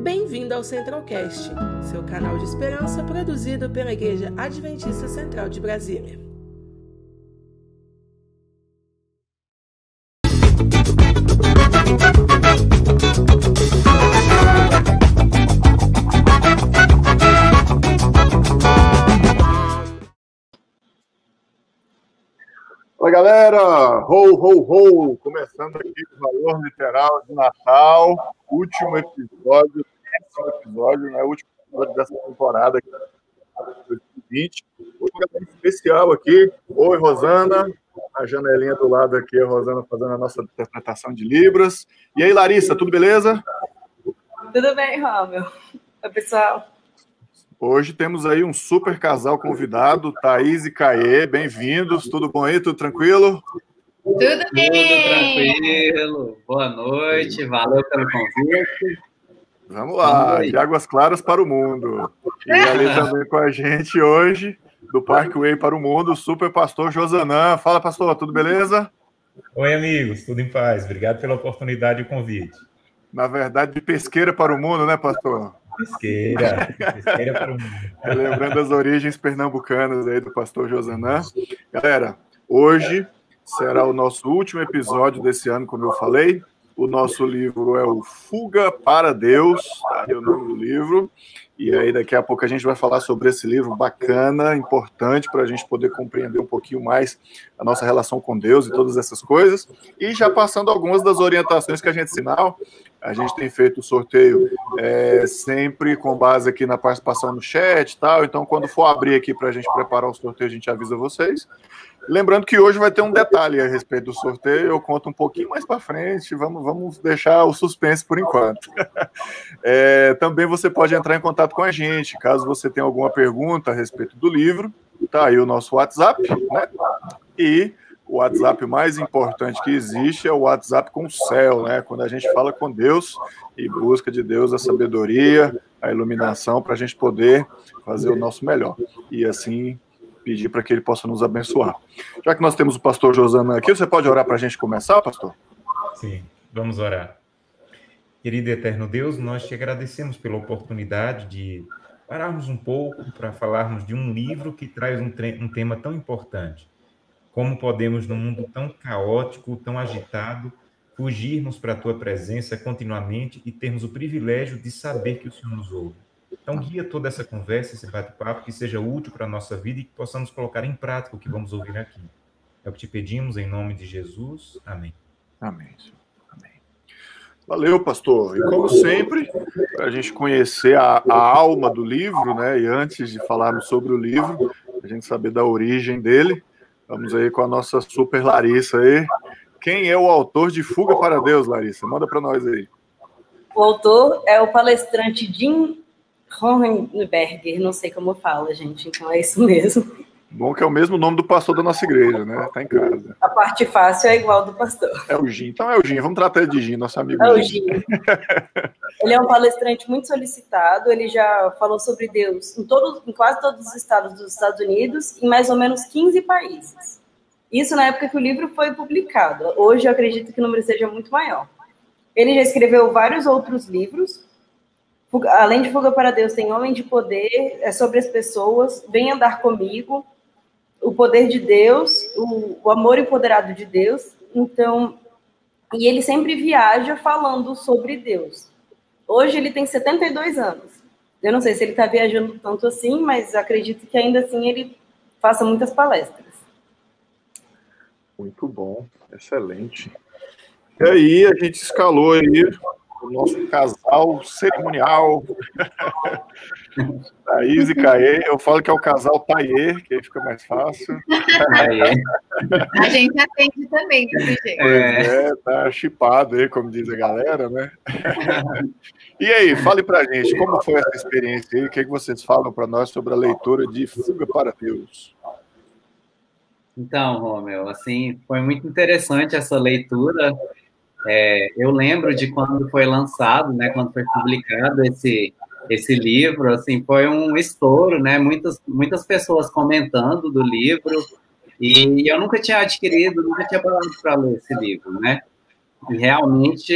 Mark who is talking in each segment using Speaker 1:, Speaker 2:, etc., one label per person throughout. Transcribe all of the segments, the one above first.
Speaker 1: Bem-vindo ao Centralcast, seu canal de esperança produzido pela Igreja Adventista Central de Brasília.
Speaker 2: Oi, galera! Ho, ho, ho! Começando aqui o Valor Literal de Natal, último episódio, né? Último episódio dessa temporada aqui, 2020. Hoje é um especial aqui. Oi, Rosana. Na janelinha do lado aqui, a Rosana fazendo a nossa interpretação de Libras. E aí, Larissa, tudo beleza?
Speaker 3: Tudo bem, Rômulo? Oi, pessoal.
Speaker 2: Hoje temos aí um super casal convidado, Thaís e Caê, bem-vindos, tudo bom aí, tudo tranquilo?
Speaker 4: Tudo tranquilo, boa noite, valeu pelo convite.
Speaker 2: Vamos lá, de águas claras para o mundo. E ali também com a gente hoje, do Parkway para o Mundo, o super pastor Josanã. Fala, pastor, tudo beleza?
Speaker 5: Oi, amigos, tudo em paz, obrigado pela oportunidade e o convite.
Speaker 2: Na verdade, de pesqueira para o mundo, né, pastor?
Speaker 5: Pesqueira para o mundo.
Speaker 2: Lembrando as origens pernambucanas aí do pastor Josanã. Galera, hoje será o nosso último episódio desse ano, como eu falei. O nosso livro é o Fuga para Deus, tá aí o nome do livro. E aí daqui a pouco a gente vai falar sobre esse livro bacana, importante para a gente poder compreender um pouquinho mais a nossa relação com Deus e todas essas coisas. E já passando algumas das orientações que a gente ensinou, a gente tem feito o sorteio sempre com base aqui na participação no chat e tal. Então, quando for abrir aqui para a gente preparar o sorteio, a gente avisa vocês. Lembrando que hoje vai ter um detalhe a respeito do sorteio, eu conto um pouquinho mais para frente, vamos deixar o suspense por enquanto. Também você pode entrar em contato com a gente, caso você tenha alguma pergunta a respeito do livro, tá aí o nosso WhatsApp, né? E o WhatsApp mais importante que existe é o WhatsApp com o céu, né? Quando a gente fala com Deus e busca de Deus a sabedoria, a iluminação, para a gente poder fazer o nosso melhor. E assim pedir para que ele possa nos abençoar. Já que nós temos o pastor Josanã aqui, você pode orar para a gente começar, pastor?
Speaker 5: Sim, vamos orar. Querido e eterno Deus, nós te agradecemos pela oportunidade de pararmos um pouco para falarmos de um livro que traz um tema tão importante. Como podemos, num mundo tão caótico, tão agitado, fugirmos para a tua presença continuamente e termos o privilégio de saber que o Senhor nos ouve. Então, guia toda essa conversa, esse bate-papo, que seja útil para a nossa vida e que possamos colocar em prática o que vamos ouvir aqui. É o que te pedimos, em nome de Jesus. Amém.
Speaker 2: Amém. Amém. Valeu, pastor. E como sempre, para a gente conhecer a alma do livro, né? E antes de falarmos sobre o livro, a gente saber da origem dele, vamos aí com a nossa super Larissa aí. Quem é o autor de Fuga para Deus, Larissa? Manda para nós aí.
Speaker 3: O autor é o palestrante Jim Hohenberger, não sei como fala, gente, então é isso mesmo.
Speaker 2: Bom que é o mesmo nome do pastor da nossa igreja, né? Tá em casa.
Speaker 3: A parte fácil é igual do pastor.
Speaker 2: É o Jim. Então é o Jim. Vamos tratar ele de Jim, nosso amigo.
Speaker 3: É o Jim. Ele é um palestrante muito solicitado. Ele já falou sobre Deus em quase todos os estados dos Estados Unidos, em mais ou menos 15 países. Isso na época que o livro foi publicado. Hoje eu acredito que o número seja muito maior. Ele já escreveu vários outros livros. Além de Fuga para Deus, tem Homem de Poder, é sobre as pessoas, Vem Andar Comigo, O Poder de Deus, o Amor Empoderado de Deus. Então, e ele sempre viaja falando sobre Deus. Hoje ele tem 72 anos. Eu não sei se ele está viajando tanto assim, mas acredito que ainda assim ele faça muitas palestras.
Speaker 2: Muito bom, excelente. E aí a gente escalou aí o nosso casal cerimonial, Thaís e Caê. Eu falo que é o casal Taie, que aí fica mais fácil.
Speaker 4: A gente atende também desse
Speaker 2: jeito. Tá chipado aí, como diz a galera, né? E aí, fale pra gente, como foi essa experiência aí? O que vocês falam para nós sobre a leitura de Fuga para Deus?
Speaker 4: Então, Rômulo, assim, foi muito interessante essa leitura. Eu lembro de quando foi lançado, né, quando foi publicado esse livro, assim, foi um estouro, né, muitas pessoas comentando do livro, e eu nunca tinha adquirido, nunca tinha parado para ler esse livro, né, e realmente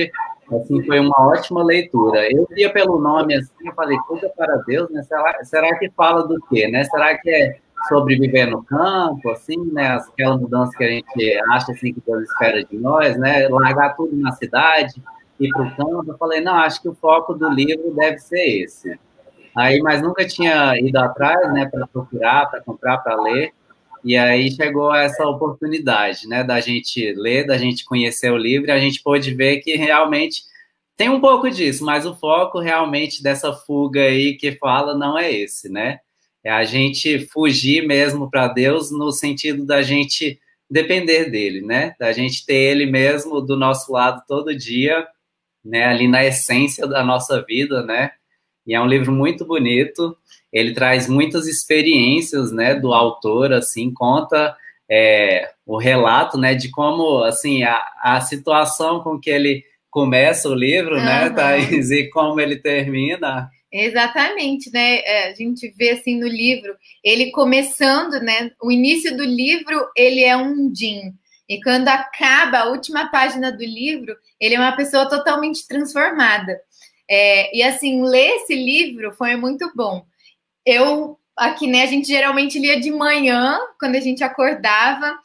Speaker 4: Assim, foi uma ótima leitura. Eu via pelo nome assim, eu falei, Fuga para Deus, né? Será que fala do quê, né? Será que é sobre viver no campo, assim, né? Aquela mudança que a gente acha assim que Deus espera de nós, né? Largar tudo na cidade, ir para o campo. Eu falei, não, acho que o foco do livro deve ser esse. Aí, mas nunca tinha ido atrás, né? Para procurar, para comprar, para ler. E aí chegou essa oportunidade, né, da gente ler, da gente conhecer o livro, e a gente pôde ver que realmente tem um pouco disso, mas o foco realmente dessa fuga aí que fala não é esse, né? É a gente fugir mesmo para Deus no sentido da gente depender dele, né? Da gente ter ele mesmo do nosso lado todo dia, né? Ali na essência da nossa vida, né? E é um livro muito bonito. Ele traz muitas experiências, né, do autor, assim, conta o relato, né, de como, assim, a situação com que ele começa o livro, né, Thaís, e como ele termina.
Speaker 6: Exatamente, né, a gente vê, assim, no livro, ele começando, né, o início do livro, ele é um djinn, e quando acaba a última página do livro, ele é uma pessoa totalmente transformada. E assim, ler esse livro foi muito bom. Aqui, né, a gente geralmente lia de manhã, quando a gente acordava.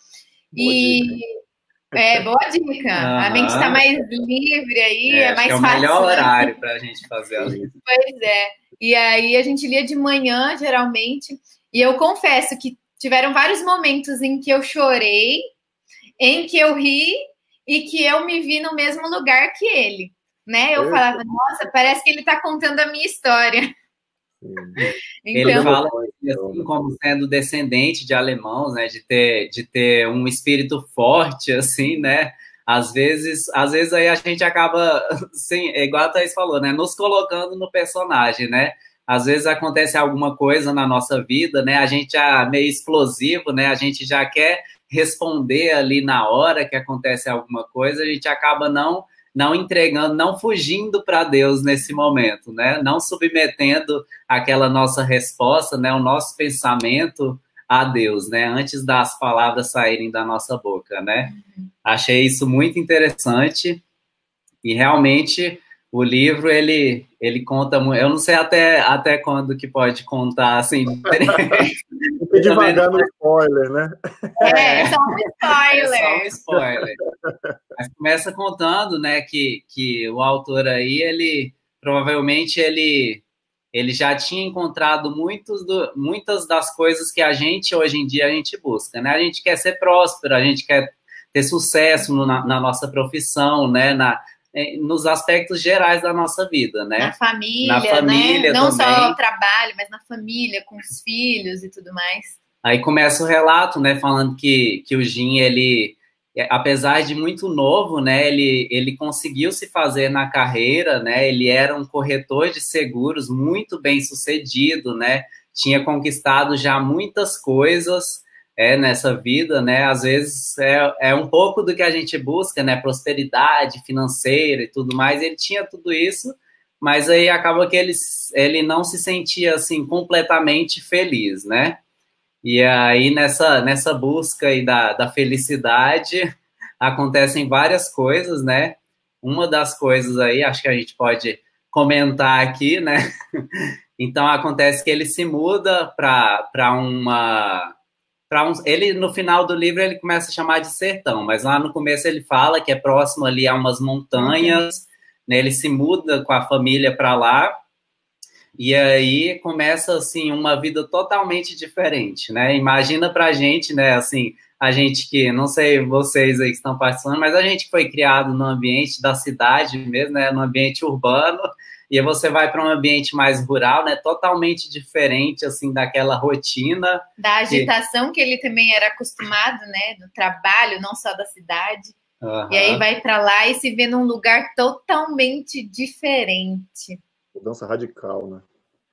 Speaker 6: Boa dica. A mente está mais livre aí, é mais fácil. É o melhor
Speaker 4: horário para a gente fazer a leitura.
Speaker 6: Pois é. E aí a gente lia de manhã, geralmente. E eu confesso que tiveram vários momentos em que eu chorei, em que eu ri e que eu me vi no mesmo lugar que ele. Né? Eu falava, nossa, parece que ele está contando a minha história.
Speaker 4: Então, ele fala assim, como sendo descendente de alemãos, né? De ter um espírito forte, assim, né? Às vezes aí a gente acaba, assim, igual a Thaís falou, né? Nos colocando no personagem, né? Às vezes acontece alguma coisa na nossa vida, né? A gente é meio explosivo, né? A gente já quer responder ali na hora que acontece alguma coisa, a gente acaba não entregando, não fugindo para Deus nesse momento, né? Não submetendo aquela nossa resposta, né? O nosso pensamento a Deus, né? Antes das palavras saírem da nossa boca, né? Achei isso muito interessante e realmente o livro, ele conta muito. Eu não sei até quando que pode contar, assim.
Speaker 2: Devagar no spoiler, né?
Speaker 6: Só um spoiler.
Speaker 4: Só um spoiler. Mas começa contando, né, que o autor aí, ele provavelmente ele já tinha encontrado muitas das coisas que a gente, hoje em dia, a gente busca, né? A gente quer ser próspero, a gente quer ter sucesso na nossa profissão, né? Nos aspectos gerais da nossa vida, né?
Speaker 6: Na família, né? Não
Speaker 4: também.
Speaker 6: Só no trabalho, mas na família, com os filhos e tudo mais.
Speaker 4: Aí começa o relato, né? Falando que o Jim, ele, apesar de muito novo, né? Ele conseguiu se fazer na carreira, né? Ele era um corretor de seguros muito bem sucedido, né? Tinha conquistado já muitas coisas nessa vida, né? Às vezes é um pouco do que a gente busca, né? Prosperidade financeira e tudo mais. Ele tinha tudo isso, mas aí acaba que ele não se sentia assim completamente feliz, né? E aí nessa busca aí da felicidade acontecem várias coisas, né? Uma das coisas aí, acho que a gente pode comentar aqui, né? Então acontece que ele se muda para ele, no final do livro, ele começa a chamar de sertão, mas lá no começo ele fala que é próximo ali a umas montanhas, né? Ele se muda com a família para lá, e aí começa, assim, uma vida totalmente diferente, né? Imagina pra gente, né, assim, a gente que, não sei vocês aí que estão participando, mas a gente foi criado no ambiente da cidade mesmo, né, no ambiente urbano, e aí você vai para um ambiente mais rural, né, totalmente diferente, assim, daquela rotina.
Speaker 6: Da agitação que ele também era acostumado, né, do trabalho, não só da cidade. E aí vai para lá e se vê num lugar totalmente diferente.
Speaker 2: Mudança radical, né?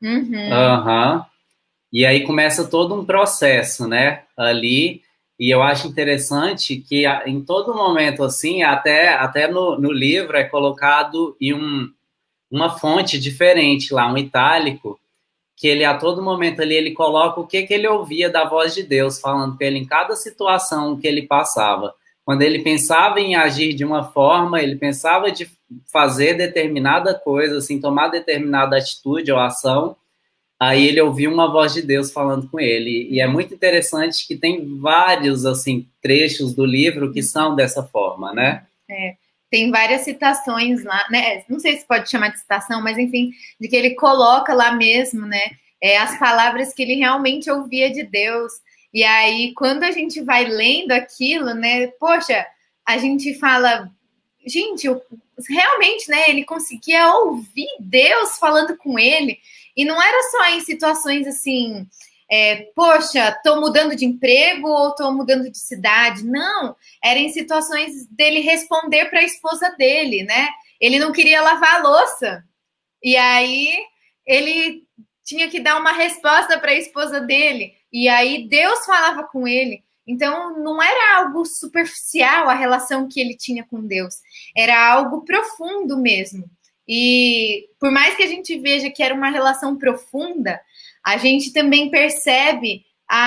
Speaker 4: E aí começa todo um processo, né, ali, e eu acho interessante que em todo momento, assim, até no livro é colocado uma fonte diferente lá, um itálico, que ele a todo momento ali ele coloca o que ele ouvia da voz de Deus falando com ele em cada situação que ele passava. quando ele pensava em agir de uma forma, ele pensava de fazer determinada coisa, assim, tomar determinada atitude ou ação, aí ele ouviu uma voz de Deus falando com ele. E é muito interessante que tem vários, assim, trechos do livro que são dessa forma, né?
Speaker 6: Tem várias citações lá, né? Não sei se pode chamar de citação, mas enfim, de que ele coloca lá mesmo, né? As palavras que ele realmente ouvia de Deus. E aí, quando a gente vai lendo aquilo, né? Poxa, a gente fala, gente, realmente, né? Ele conseguia ouvir Deus falando com ele. E não era só em situações assim, poxa, tô mudando de emprego ou tô mudando de cidade. Não, era em situações dele responder para a esposa dele, né? Ele não queria lavar a louça. E aí, ele tinha que dar uma resposta para a esposa dele. E aí, Deus falava com ele. Então, não era algo superficial a relação que ele tinha com Deus. Era algo profundo mesmo. E por mais que a gente veja que era uma relação profunda, a gente também percebe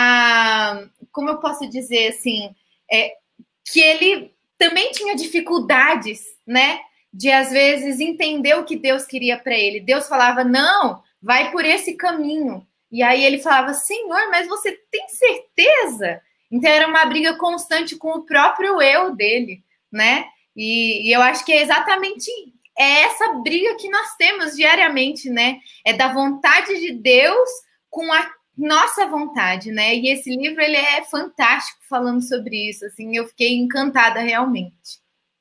Speaker 6: como eu posso dizer assim, que ele também tinha dificuldades, né? De às vezes entender o que Deus queria para ele. Deus falava, não, vai por esse caminho. E aí ele falava, Senhor, mas você tem certeza? Então era uma briga constante com o próprio eu dele, né? E eu acho que é exatamente essa briga que nós temos diariamente, né? É da vontade de Deus com a nossa vontade, né? E esse livro, ele é fantástico falando sobre isso, assim, eu fiquei encantada realmente.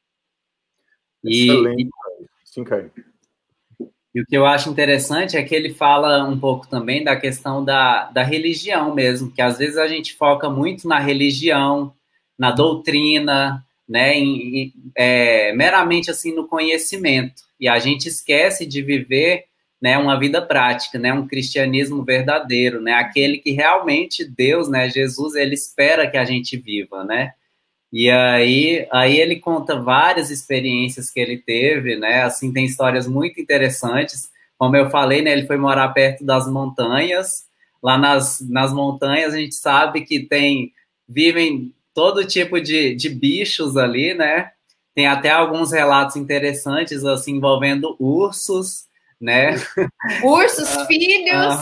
Speaker 2: Excelente. Sim, Caio.
Speaker 4: E o que eu acho interessante é que ele fala um pouco também da questão da religião mesmo, que às vezes a gente foca muito na religião, na doutrina, né, meramente assim no conhecimento, e a gente esquece de viver, né, uma vida prática, né, um cristianismo verdadeiro, né, aquele que realmente Deus, né, Jesus, ele espera que a gente viva, né, e aí ele conta várias experiências que ele teve, né, assim, tem histórias muito interessantes, como eu falei, né, ele foi morar perto das montanhas, lá nas montanhas a gente sabe que vivem todo tipo de bichos ali, né? Tem até alguns relatos interessantes, assim, envolvendo ursos, né?
Speaker 6: Ursos, filhos,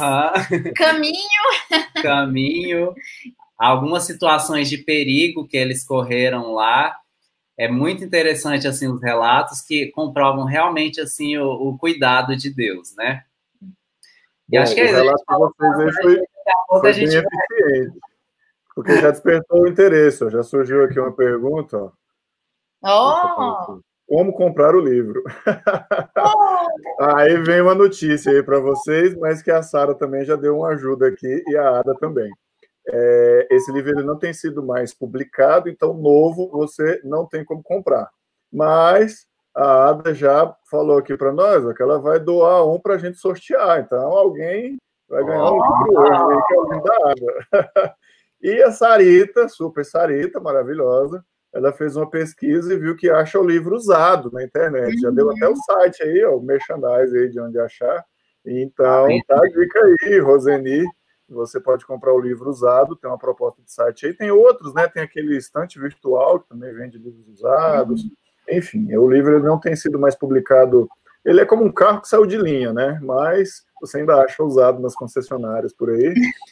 Speaker 4: caminho. Algumas situações de perigo que eles correram lá. É muito interessante, assim, os relatos que comprovam realmente, assim, o cuidado de Deus, né?
Speaker 2: E acho que o relato que vocês foi bem eficiente. Porque já despertou o interesse, ó. Já surgiu aqui uma pergunta. Ó. Como comprar o livro? Aí vem uma notícia aí para vocês, mas que a Sara também já deu uma ajuda aqui e a Ada também. Esse livro ele não tem sido mais publicado, então novo você não tem como comprar. Mas a Ada já falou aqui para nós ó, que ela vai doar um para a gente sortear. Então alguém vai ganhar um livro hoje, que é o livro da Ada. E a Sarita, super Sarita, maravilhosa, ela fez uma pesquisa e viu que acha o livro usado na internet. Já deu até o site aí, ó, o merchandise aí de onde achar. Então, tá a dica aí, Roseni. Você pode comprar o livro usado, tem uma proposta de site aí. Tem outros, né? Tem aquele estante virtual, que também vende livros usados. Enfim, o livro ele não tem sido mais publicado. Ele é como um carro que saiu de linha, né? Mas você ainda acha usado nas concessionárias por aí.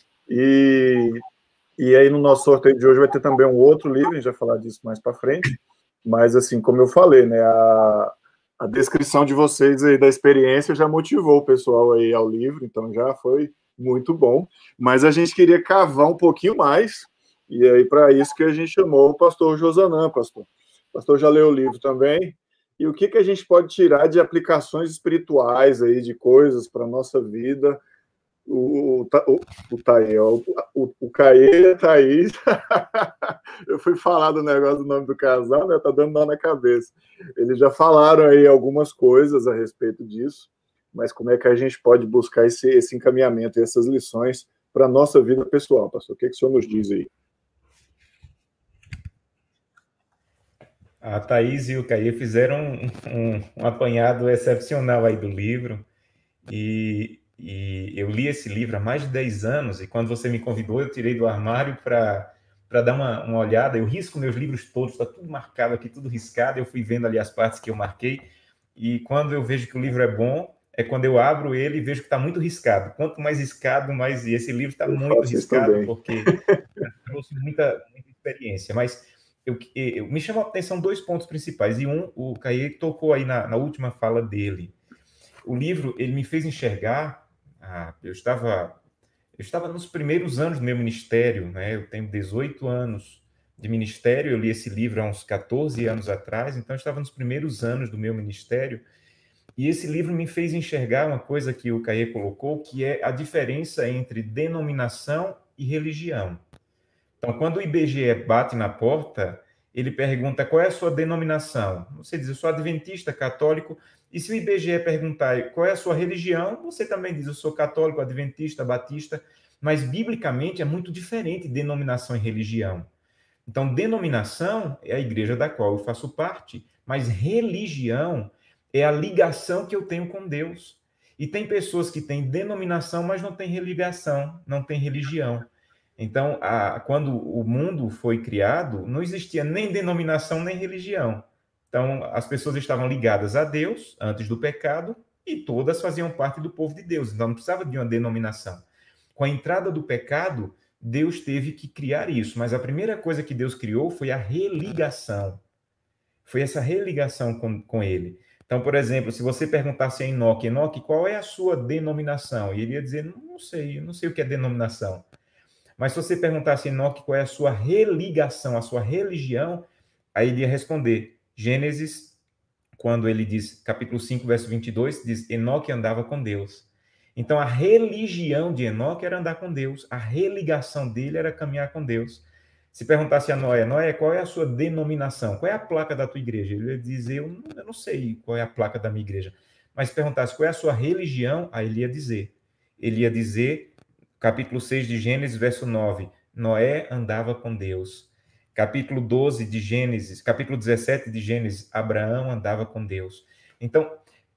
Speaker 2: E aí, no nosso sorteio de hoje, vai ter também um outro livro, a gente vai falar disso mais para frente. Mas, assim, como eu falei, né, a descrição de vocês aí da experiência já motivou o pessoal aí ao livro, então já foi muito bom. Mas a gente queria cavar um pouquinho mais, e aí, para isso que a gente chamou o pastor Josanã, pastor. O pastor já leu o livro também. E o que a gente pode tirar de aplicações espirituais aí, de coisas para a nossa vida? O Caê e a Thaís. Eu fui falar do negócio do nome do casal, né? Tá dando nó na cabeça. Eles já falaram aí algumas coisas a respeito disso, mas como é que a gente pode buscar esse encaminhamento e essas lições para a nossa vida pessoal, pastor? O que o senhor nos diz aí?
Speaker 5: A Thaís e o Caê fizeram um apanhado excepcional aí do livro, e eu li esse livro há mais de 10 anos, e quando você me convidou, eu tirei do armário para para dar uma olhada. Eu risco meus livros todos, está tudo marcado aqui, tudo riscado. Eu fui vendo ali as partes que eu marquei, e quando eu vejo que o livro é bom, é quando eu abro ele e vejo que está muito riscado. Quanto mais riscado, mais... E esse livro está muito riscado, porque trouxe muita experiência. Mas me chamou a atenção 2 pontos principais. E o Caê tocou aí na última fala dele. O livro, ele me fez enxergar... Eu estava nos primeiros anos do meu ministério, né? Eu tenho 18 anos de ministério, eu li esse livro há uns 14 anos atrás, então eu estava nos primeiros anos do meu ministério, e esse livro me fez enxergar uma coisa que o Caê colocou, que é a diferença entre denominação e religião. Então, quando o IBGE bate na porta, ele pergunta qual é a sua denominação. Você diz, eu sou adventista, católico. E se o IBGE perguntar qual é a sua religião, você também diz, eu sou católico, adventista, batista. Mas, biblicamente, é muito diferente denominação e religião. Então, denominação é a igreja da qual eu faço parte, mas religião é a ligação que eu tenho com Deus. E tem pessoas que têm denominação, mas não têm religação, não têm religião. Então, quando o mundo foi criado, não existia nem denominação, nem religião. Então, as pessoas estavam ligadas a Deus antes do pecado e todas faziam parte do povo de Deus. Então, não precisava de uma denominação. Com a entrada do pecado, Deus teve que criar isso. Mas a primeira coisa que Deus criou foi a religação. Foi essa religação com ele. Então, por exemplo, se você perguntasse a Enoque, qual é a sua denominação? E ele ia dizer, não sei o que é denominação. Mas se você perguntasse a Enoque qual é a sua religação, a sua religião, aí ele ia responder. Gênesis, quando ele diz, capítulo 5, verso 22, diz, Enoque andava com Deus. Então, a religião de Enoque era andar com Deus. A religação dele era caminhar com Deus. Se perguntasse a Noé, qual é a sua denominação? Qual é a placa da tua igreja? Ele ia dizer, eu não sei qual é a placa da minha igreja. Mas se perguntasse qual é a sua religião, aí ele ia dizer, capítulo 6 de Gênesis, verso 9, Noé andava com Deus. Capítulo 12 de Gênesis, capítulo 17 de Gênesis, Abraão andava com Deus. Então,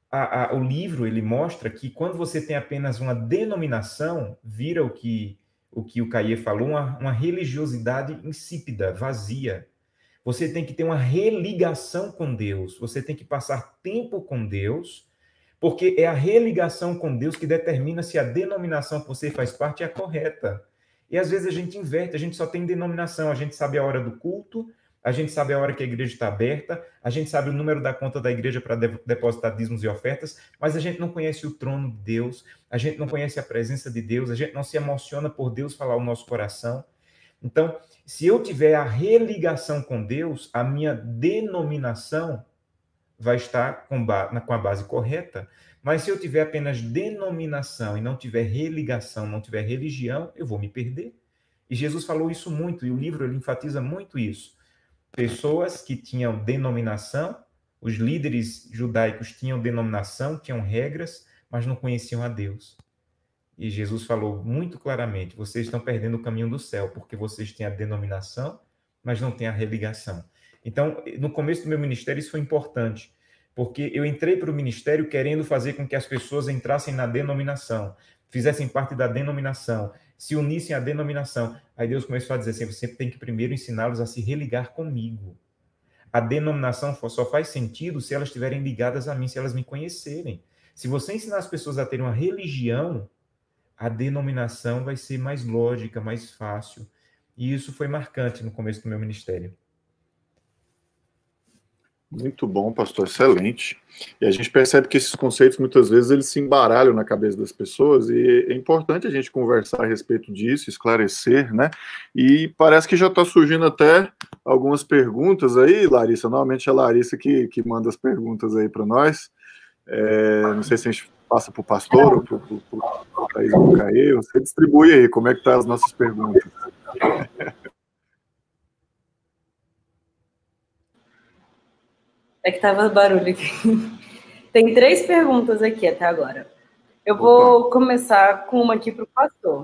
Speaker 5: o livro, ele mostra que quando você tem apenas uma denominação, vira o que o Caê falou, uma religiosidade insípida, vazia. Você tem que ter uma religação com Deus, você tem que passar tempo com Deus, porque é a religação com Deus que determina se a denominação que você faz parte é a correta. E às vezes a gente inverte, a gente só tem denominação, a gente sabe a hora do culto, a gente sabe a hora que a igreja está aberta, a gente sabe o número da conta da igreja para depositar dízimos e ofertas, mas a gente não conhece o trono de Deus, a gente não conhece a presença de Deus, a gente não se emociona por Deus falar o nosso coração. Então, se eu tiver a religação com Deus, a minha denominação vai estar com a base correta. Mas se eu tiver apenas denominação e não tiver religação, não tiver religião, eu vou me perder. E Jesus falou isso muito, e o livro ele enfatiza muito isso. Pessoas que tinham denominação, os líderes judaicos tinham denominação, tinham regras, mas não conheciam a Deus. E Jesus falou muito claramente, vocês estão perdendo o caminho do céu, porque vocês têm a denominação, mas não têm a religação. Então, no começo do meu ministério, isso foi importante, porque eu entrei para o ministério querendo fazer com que as pessoas entrassem na denominação, fizessem parte da denominação, se unissem à denominação. Aí Deus começou a dizer assim, você tem que primeiro ensiná-los a se religar comigo. A denominação só faz sentido se elas estiverem ligadas a mim, se elas me conhecerem. Se você ensinar as pessoas a terem uma religião, a denominação vai ser mais lógica, mais fácil. E isso foi marcante no começo do meu ministério.
Speaker 2: Muito bom, pastor, excelente. E a gente percebe que esses conceitos, muitas vezes, eles se embaralham na cabeça das pessoas, e é importante a gente conversar a respeito disso, esclarecer, né? E parece que já está surgindo até algumas perguntas aí, Larissa. Normalmente é a Larissa que manda as perguntas aí para nós. Não sei se a gente passa para o pastor ou para o Thaís ou para o Caê. Você distribui aí, como é que estão as nossas perguntas.
Speaker 3: É que tava barulho aqui. Tem 3 perguntas aqui até agora. Eu vou começar com uma aqui para o pastor.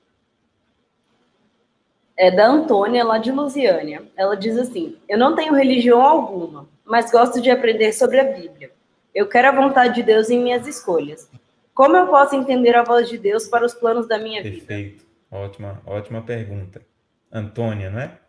Speaker 3: É da Antônia, lá de Lusiânia. Ela diz assim, eu não tenho religião alguma, mas gosto de aprender sobre a Bíblia. Eu quero a vontade de Deus em minhas escolhas. Como eu posso entender a voz de Deus para os planos da minha vida?
Speaker 5: Perfeito. Ótima pergunta. Antônia, não é?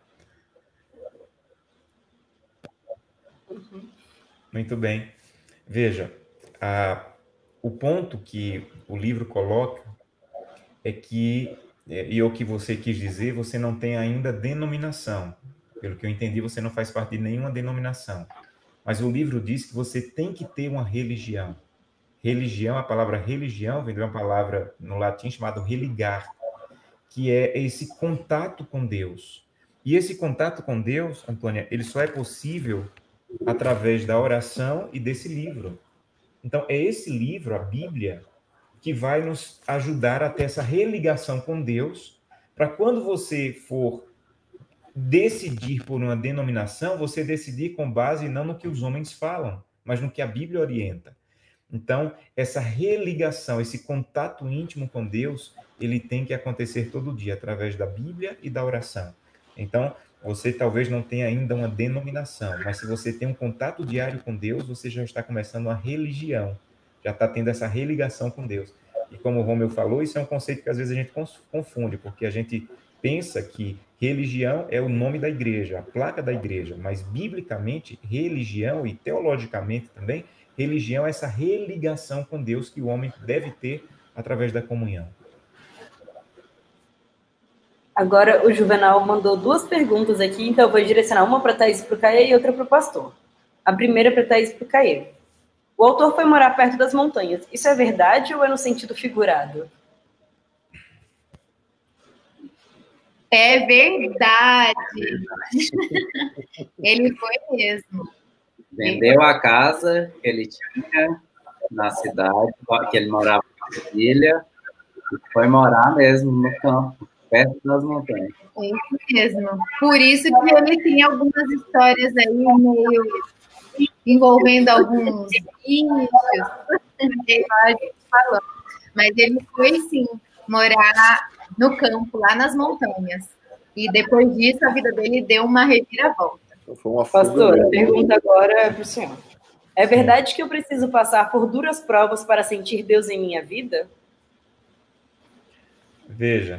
Speaker 5: Muito bem. Veja, o ponto que o livro coloca é que, e o que você quis dizer, você não tem ainda denominação. Pelo que eu entendi, você não faz parte de nenhuma denominação. Mas o livro diz que você tem que ter uma religião. Religião, a palavra religião vem de uma palavra no latim chamada religar, que é esse contato com Deus. E esse contato com Deus, Antônia, ele só é possível através da oração e desse livro. Então, é esse livro, a Bíblia, que vai nos ajudar a ter essa religação com Deus, para quando você for decidir por uma denominação, você decidir com base não no que os homens falam, mas no que a Bíblia orienta. Então, essa religação, esse contato íntimo com Deus, ele tem que acontecer todo dia, através da Bíblia e da oração. Então, você talvez não tenha ainda uma denominação, mas se você tem um contato diário com Deus, você já está começando uma religião, já está tendo essa religação com Deus. E como o Romeu falou, isso é um conceito que às vezes a gente confunde, porque a gente pensa que religião é o nome da igreja, a placa da igreja, mas biblicamente, religião e teologicamente também, religião é essa religação com Deus que o homem deve ter através da comunhão.
Speaker 3: Agora o Juvenal mandou 2 perguntas aqui, então eu vou direcionar uma para a Thaís e para o Caê e outra para o pastor. A primeira para a Thaís e para o Caê. O autor foi morar perto das montanhas. Isso é verdade ou é no sentido figurado?
Speaker 6: É verdade. Ele foi mesmo.
Speaker 4: Vendeu a casa que ele tinha na cidade, que ele morava com a família, e foi morar mesmo no campo, perto das montanhas.
Speaker 6: É isso mesmo. Por isso que ele tem algumas histórias aí meio envolvendo alguns bichos, mas ele foi sim morar no campo, lá nas montanhas. E depois disso a vida dele deu uma reviravolta.
Speaker 3: Pastor, a pergunta agora é para o senhor. É verdade que eu preciso passar por duras provas para sentir Deus em minha vida?
Speaker 5: Veja,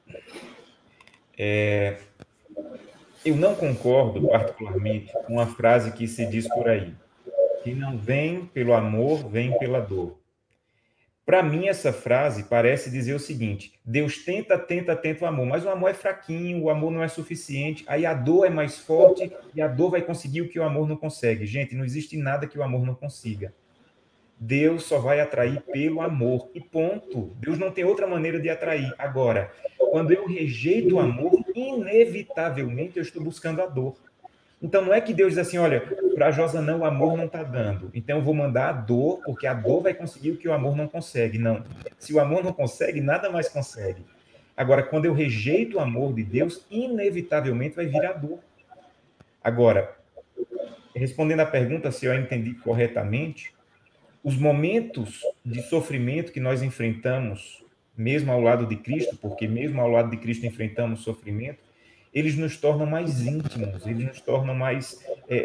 Speaker 5: eu não concordo particularmente com a frase que se diz por aí, que não vem pelo amor, vem pela dor. Para mim, essa frase parece dizer o seguinte: Deus tenta o amor, mas o amor é fraquinho, o amor não é suficiente, aí a dor é mais forte e a dor vai conseguir o que o amor não consegue. Gente, não existe nada que o amor não consiga. Deus só vai atrair pelo amor, e ponto. Deus não tem outra maneira de atrair. Agora, quando eu rejeito o amor, inevitavelmente eu estou buscando a dor. Então, não é que Deus diz assim, olha, para Josanã o amor não está dando, então eu vou mandar a dor, porque a dor vai conseguir o que o amor não consegue. Não. Se o amor não consegue, nada mais consegue. Agora, quando eu rejeito o amor de Deus, inevitavelmente vai vir a dor. Agora, respondendo à pergunta, se eu a entendi corretamente, os momentos de sofrimento que nós enfrentamos, mesmo ao lado de Cristo, porque mesmo ao lado de Cristo enfrentamos sofrimento, eles nos tornam mais íntimos, eles nos tornam mais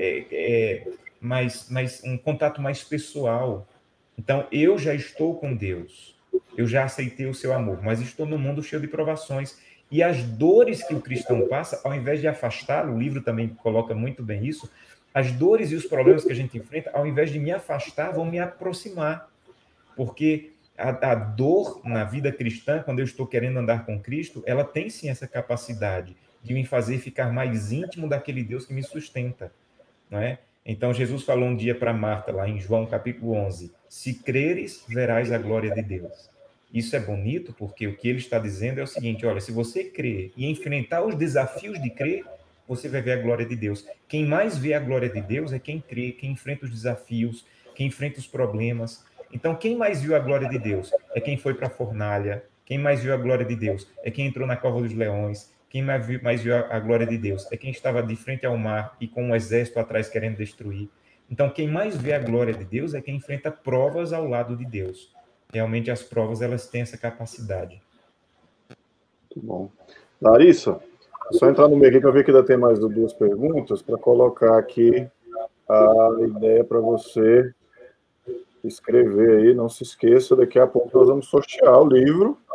Speaker 5: um contato mais pessoal. Então, eu já estou com Deus, eu já aceitei o seu amor, mas estou num mundo cheio de provações. E as dores que o cristão passa, ao invés de afastá-lo, o livro também coloca muito bem isso, as dores e os problemas que a gente enfrenta, ao invés de me afastar, vão me aproximar. Porque a dor na vida cristã, quando eu estou querendo andar com Cristo, ela tem sim essa capacidade de me fazer ficar mais íntimo daquele Deus que me sustenta, não é? Então, Jesus falou um dia para Marta, lá em João capítulo 11, se creres, verás a glória de Deus. Isso é bonito, porque o que ele está dizendo é o seguinte, olha, se você crer e enfrentar os desafios de crer, você vai ver a glória de Deus. Quem mais vê a glória de Deus é quem crê, quem enfrenta os desafios, quem enfrenta os problemas. Então, quem mais viu a glória de Deus é quem foi para a fornalha, quem mais viu a glória de Deus é quem entrou na cova dos leões, quem mais viu a glória de Deus é quem estava de frente ao mar e com um exército atrás querendo destruir. Então, quem mais vê a glória de Deus é quem enfrenta provas ao lado de Deus. Realmente, as provas, elas têm essa capacidade.
Speaker 2: Muito bom. Larissa, é só entrar no meio aqui, que eu vi que ainda tem mais 2 perguntas, para colocar aqui a ideia para você escrever aí. Não se esqueça, daqui a pouco nós vamos sortear o livro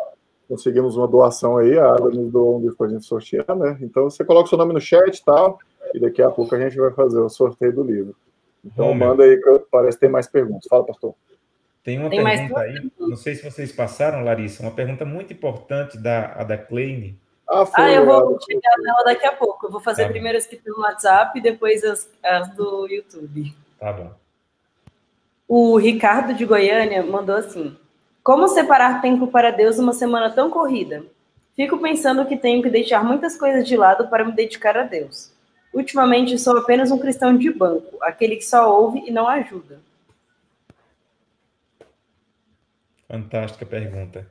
Speaker 2: conseguimos uma doação aí, a Ada nos doou um livro para a gente sortear, né? Então você coloca o seu nome no chat e tal, e daqui a pouco a gente vai fazer o sorteio do livro. Então manda aí, que parece ter mais perguntas. Fala, pastor.
Speaker 5: Tem uma pergunta aí, não sei se vocês passaram, Larissa, uma pergunta muito importante da Kleine.
Speaker 3: Eu vou chegar nela daqui a pouco. Eu vou fazer primeiro as que estão no WhatsApp e depois as do YouTube.
Speaker 5: Tá bom.
Speaker 3: O Ricardo de Goiânia mandou assim: como separar tempo para Deus numa semana tão corrida? Fico pensando que tenho que deixar muitas coisas de lado para me dedicar a Deus. Ultimamente sou apenas um cristão de banco, aquele que só ouve e não ajuda.
Speaker 5: Fantástica pergunta.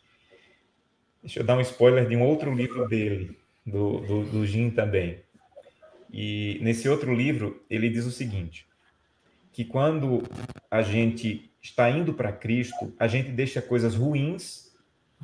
Speaker 5: Deixa eu dar um spoiler de um outro livro dele, do Jim também. E nesse outro livro, ele diz o seguinte, que quando a gente está indo para Cristo, a gente deixa coisas ruins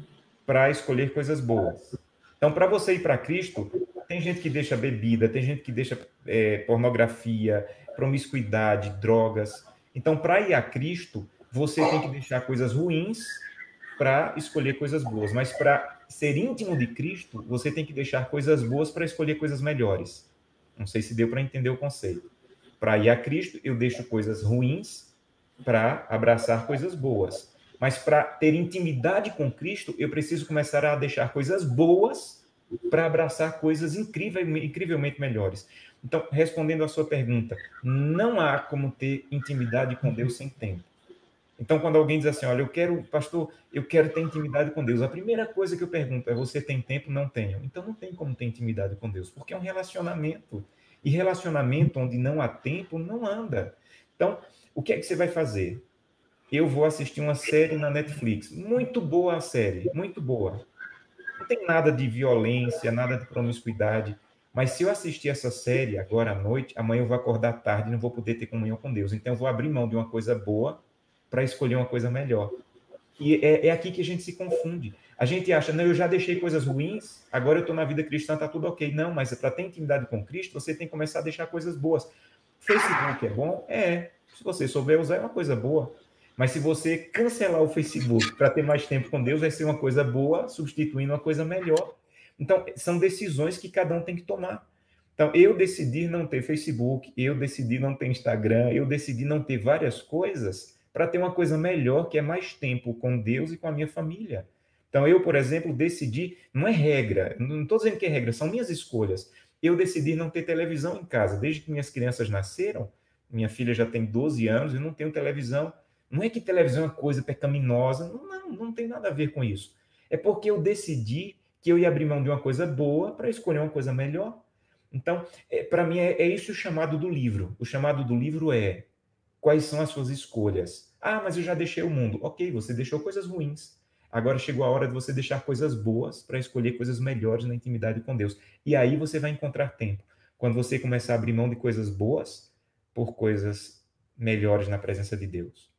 Speaker 5: para escolher coisas boas. Então, para você ir para Cristo, tem gente que deixa bebida, tem gente que deixa pornografia, promiscuidade, drogas. Então, para ir a Cristo, você tem que deixar coisas ruins para escolher coisas boas. Mas para ser íntimo de Cristo, você tem que deixar coisas boas para escolher coisas melhores. Não sei se deu para entender o conceito. Para ir a Cristo, eu deixo coisas ruins para abraçar coisas boas. Mas para ter intimidade com Cristo, eu preciso começar a deixar coisas boas para abraçar coisas incrivelmente melhores. Então, respondendo à sua pergunta, não há como ter intimidade com Deus sem tempo. Então, quando alguém diz assim, olha, pastor, eu quero ter intimidade com Deus, a primeira coisa que eu pergunto é, você tem tempo? Não tenho. Então, não tem como ter intimidade com Deus, porque é um relacionamento. E relacionamento onde não há tempo, não anda. Então, o que é que você vai fazer? Eu vou assistir uma série na Netflix. Muito boa a série, muito boa. Não tem nada de violência, nada de promiscuidade. Mas se eu assistir essa série agora à noite, amanhã eu vou acordar tarde e não vou poder ter comunhão com Deus. Então, eu vou abrir mão de uma coisa boa para escolher uma coisa melhor. E é aqui que a gente se confunde. A gente acha, não, eu já deixei coisas ruins, agora eu estou na vida cristã, está tudo ok. Não, mas para ter intimidade com Cristo, você tem que começar a deixar coisas boas. Facebook é bom? É. Se você souber usar, é uma coisa boa. Mas se você cancelar o Facebook para ter mais tempo com Deus, vai ser uma coisa boa, substituindo uma coisa melhor. Então, são decisões que cada um tem que tomar. Então, eu decidi não ter Facebook, eu decidi não ter Instagram, eu decidi não ter várias coisas para ter uma coisa melhor, que é mais tempo com Deus e com a minha família. Então, eu, por exemplo, decidi, não é regra, não estou dizendo que é regra, são minhas escolhas. Eu decidi não ter televisão em casa. Desde que minhas crianças nasceram, minha filha já tem 12 anos e não tenho televisão. Não é que televisão é uma coisa pecaminosa, não tem nada a ver com isso. É porque eu decidi que eu ia abrir mão de uma coisa boa para escolher uma coisa melhor. Então, para mim, é isso o chamado do livro. O chamado do livro é: quais são as suas escolhas? Ah, mas eu já deixei o mundo. Ok, você deixou coisas ruins. Agora chegou a hora de você deixar coisas boas para escolher coisas melhores na intimidade com Deus. E aí você vai encontrar tempo. Quando você começar a abrir mão de coisas boas por coisas melhores na presença de Deus.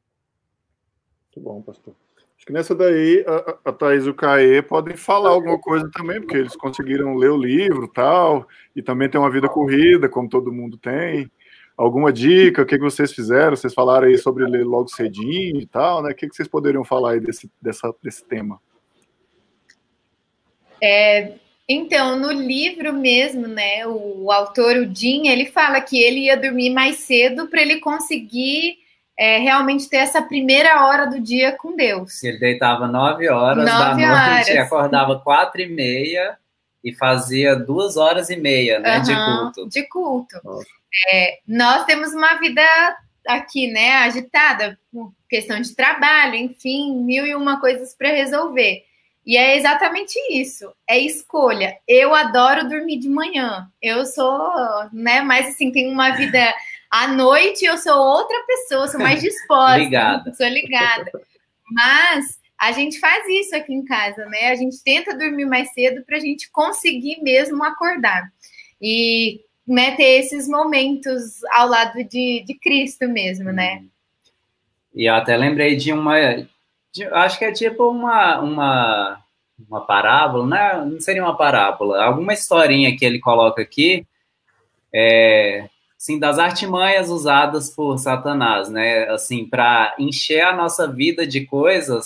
Speaker 2: Muito bom, pastor. Acho que nessa daí a Thaís e o Caê podem falar alguma coisa também, porque eles conseguiram ler o livro e tal, e também tem uma vida corrida, como todo mundo tem. Alguma dica? O que vocês fizeram? Vocês falaram aí sobre ler logo cedinho e tal, né? O que vocês poderiam falar aí desse tema?
Speaker 6: Então, no livro mesmo, né, o autor, o Jim, ele fala que ele ia dormir mais cedo para ele conseguir realmente ter essa primeira hora do dia com Deus.
Speaker 4: Ele deitava 9 horas da noite e acordava 4h30 e fazia 2h30, né, de culto.
Speaker 6: De culto. Nós temos uma vida aqui, né, agitada, por questão de trabalho, enfim, 1001 coisas para resolver. E é exatamente isso, é escolha. Eu adoro dormir de manhã. Eu sou, né, mais assim, tenho uma vida à noite, eu sou outra pessoa, sou mais disposta. Sou ligada. Mas a gente faz isso aqui em casa, né? A gente tenta dormir mais cedo para a gente conseguir mesmo acordar. E, né, ter esses momentos ao lado de Cristo mesmo, né?
Speaker 4: E eu até lembrei de acho que é tipo uma parábola, né? Não seria uma parábola, alguma historinha que ele coloca aqui, assim, das artimanhas usadas por Satanás, né? Assim, para encher a nossa vida de coisas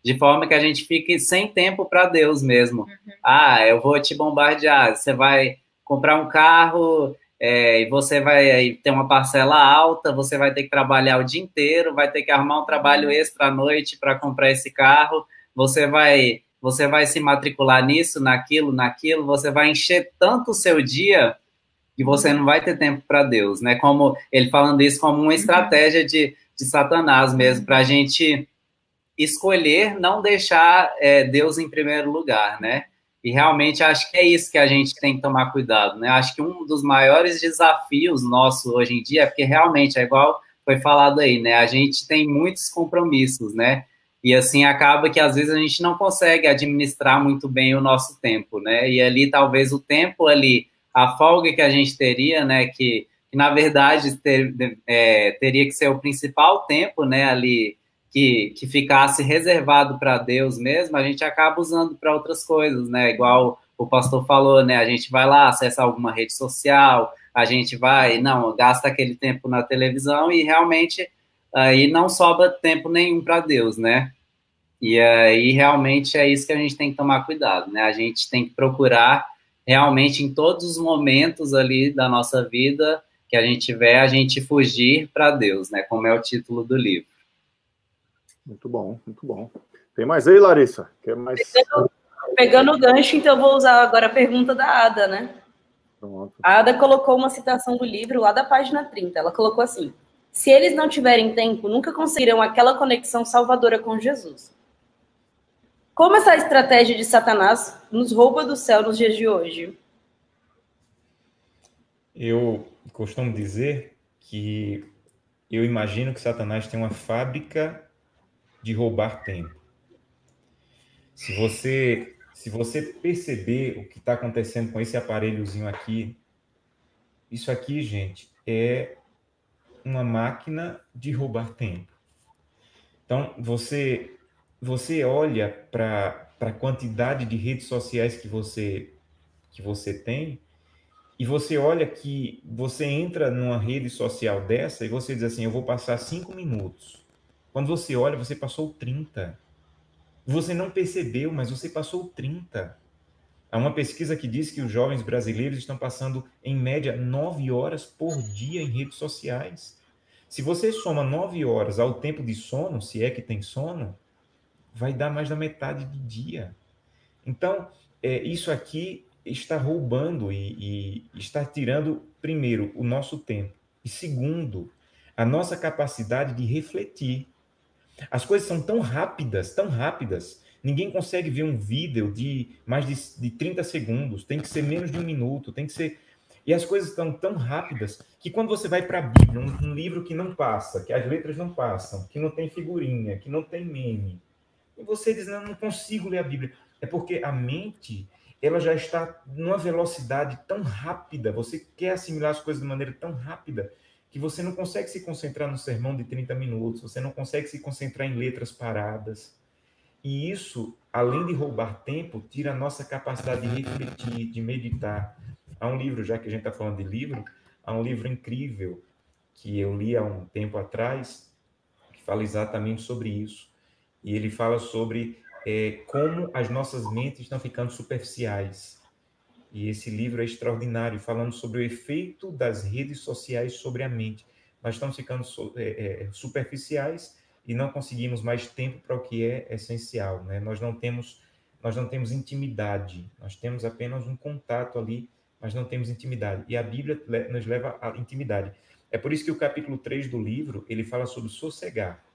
Speaker 4: de forma que a gente fique sem tempo para Deus mesmo. Eu vou te bombardear, você vai comprar um carro, e você vai ter uma parcela alta, você vai ter que trabalhar o dia inteiro, vai ter que arrumar um trabalho extra à noite para comprar esse carro, você vai se matricular nisso, naquilo, você vai encher tanto o seu dia que você não vai ter tempo para Deus, né? Como ele falando isso como uma estratégia de Satanás mesmo, para a gente escolher não deixar Deus em primeiro lugar, né? E realmente acho que é isso que a gente tem que tomar cuidado, né? Acho que um dos maiores desafios nossos hoje em dia é porque realmente é igual foi falado aí, né? A gente tem muitos compromissos, né? E assim acaba que às vezes a gente não consegue administrar muito bem o nosso tempo, né? E ali talvez o tempo ali, a folga que a gente teria, né? Que na verdade teria que ser o principal tempo, né? Ali que ficasse reservado para Deus mesmo, a gente acaba usando para outras coisas, né? Igual o pastor falou, né? A gente vai lá, acessa alguma rede social, a gente gasta aquele tempo na televisão e realmente aí não sobra tempo nenhum para Deus, né? E aí realmente é isso que a gente tem que tomar cuidado, né? A gente tem que procurar realmente em todos os momentos ali da nossa vida que a gente tiver, a gente fugir para Deus, né? Como é o título do livro.
Speaker 2: Muito bom, muito bom. Tem mais aí, Larissa? Quer mais?
Speaker 3: Pegando o gancho, então eu vou usar agora a pergunta da Ada, né?
Speaker 2: Pronto.
Speaker 3: A Ada colocou uma citação do livro lá da página 30. Ela colocou assim: se eles não tiverem tempo, nunca conseguirão aquela conexão salvadora com Jesus. Como essa estratégia de Satanás nos rouba do céu nos dias de hoje?
Speaker 5: Eu costumo dizer que eu imagino que Satanás tem uma fábrica de roubar tempo. Se você perceber o que está acontecendo com esse aparelhozinho aqui, isso aqui, gente, é uma máquina de roubar tempo. Então, você olha para a quantidade de redes sociais que você tem e você olha que você entra numa rede social dessa e você diz assim, eu vou passar 5 minutos. Quando você olha, você passou 30. Você não percebeu, mas você passou 30. Há uma pesquisa que diz que os jovens brasileiros estão passando, em média, 9 horas por dia em redes sociais. Se você soma 9 horas ao tempo de sono, se é que tem sono, vai dar mais da metade do dia. Então, isso aqui está roubando e está tirando, primeiro, o nosso tempo. E segundo, a nossa capacidade de refletir. As coisas são tão rápidas, ninguém consegue ver um vídeo de mais de 30 segundos, tem que ser menos de 1 minuto, tem que ser... E as coisas estão tão rápidas que quando você vai para a Bíblia, um livro que não passa, que as letras não passam, que não tem figurinha, que não tem meme, e você diz, não consigo ler a Bíblia. É porque a mente, ela já está numa velocidade tão rápida, você quer assimilar as coisas de maneira tão rápida, que você não consegue se concentrar no sermão de 30 minutos, você não consegue se concentrar em letras paradas. E isso, além de roubar tempo, tira a nossa capacidade de refletir, de meditar. Há um livro, já que a gente está falando de livro, há um livro incrível que eu li há um tempo atrás, que fala exatamente sobre isso. E ele fala sobre como as nossas mentes estão ficando superficiais. E esse livro é extraordinário, falando sobre o efeito das redes sociais sobre a mente. Nós estamos ficando superficiais e não conseguimos mais tempo para o que é essencial, né? Nós não temos intimidade, nós temos apenas um contato ali, mas não temos intimidade. E a Bíblia nos leva à intimidade. É por isso que o capítulo 3 do livro, ele fala sobre sossegar.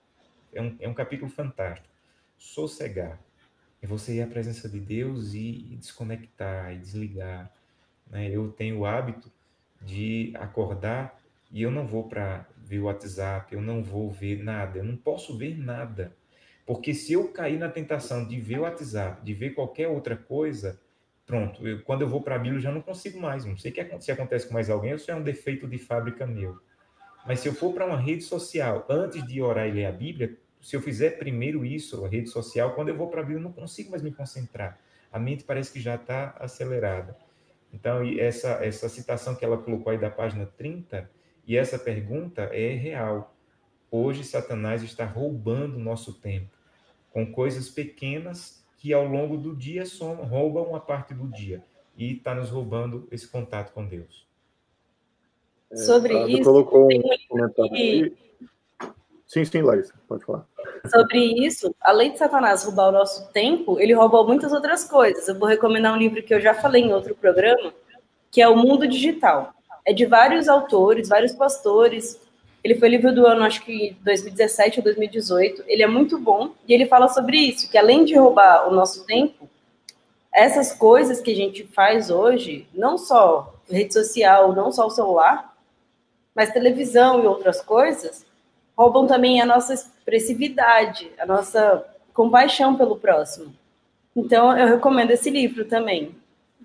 Speaker 5: É um capítulo fantástico. Sossegar. É você ir à presença de Deus e desconectar, e desligar. Né? Eu tenho o hábito de acordar e eu não vou para ver o WhatsApp, eu não vou ver nada, eu não posso ver nada. Porque se eu cair na tentação de ver o WhatsApp, de ver qualquer outra coisa, pronto, quando eu vou para a Bíblia eu já não consigo mais. Não sei se acontece com mais alguém ou se é um defeito de fábrica meu. Mas se eu for para uma rede social, antes de orar e ler a Bíblia, se eu fizer primeiro isso, a rede social, quando eu vou para a Bíblia, eu não consigo mais me concentrar. A mente parece que já está acelerada. Então, essa citação que ela colocou aí da página 30, e essa pergunta é real. Hoje, Satanás está roubando o nosso tempo. com coisas pequenas que ao longo do dia roubam uma parte do dia. E está nos roubando esse contato com Deus.
Speaker 3: Sobre isso,
Speaker 2: colocou
Speaker 3: tem
Speaker 2: um comentário aqui. Sim, Larissa, pode falar.
Speaker 3: Sobre isso, além de Satanás roubar o nosso tempo, ele rouba muitas outras coisas. Eu vou recomendar um livro que eu já falei em outro programa, que é O Mundo Digital. É de vários autores, vários pastores. Ele foi livro do ano, acho que 2017 ou 2018. Ele é muito bom e ele fala sobre isso, que além de roubar o nosso tempo, essas coisas que a gente faz hoje, não só rede social, não só o celular, mas televisão e outras coisas, roubam também a nossa expressividade, a nossa compaixão pelo próximo. Então, eu recomendo esse livro também.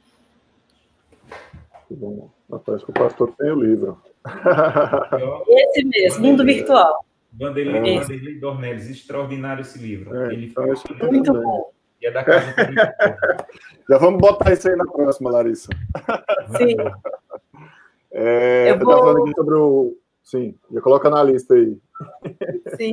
Speaker 2: Bom, parece que o pastor tem o livro.
Speaker 3: Esse mesmo, Mundo Virtual.
Speaker 5: Vanderlei Dornelles, extraordinário esse livro. Ele
Speaker 2: então
Speaker 5: foi
Speaker 3: muito bom.
Speaker 5: E é da casa do
Speaker 2: Já vamos botar isso aí na próxima, Larissa.
Speaker 3: Sim.
Speaker 2: Eu estava falando aqui sobre o... Sim, já coloca na lista aí.
Speaker 3: Sim.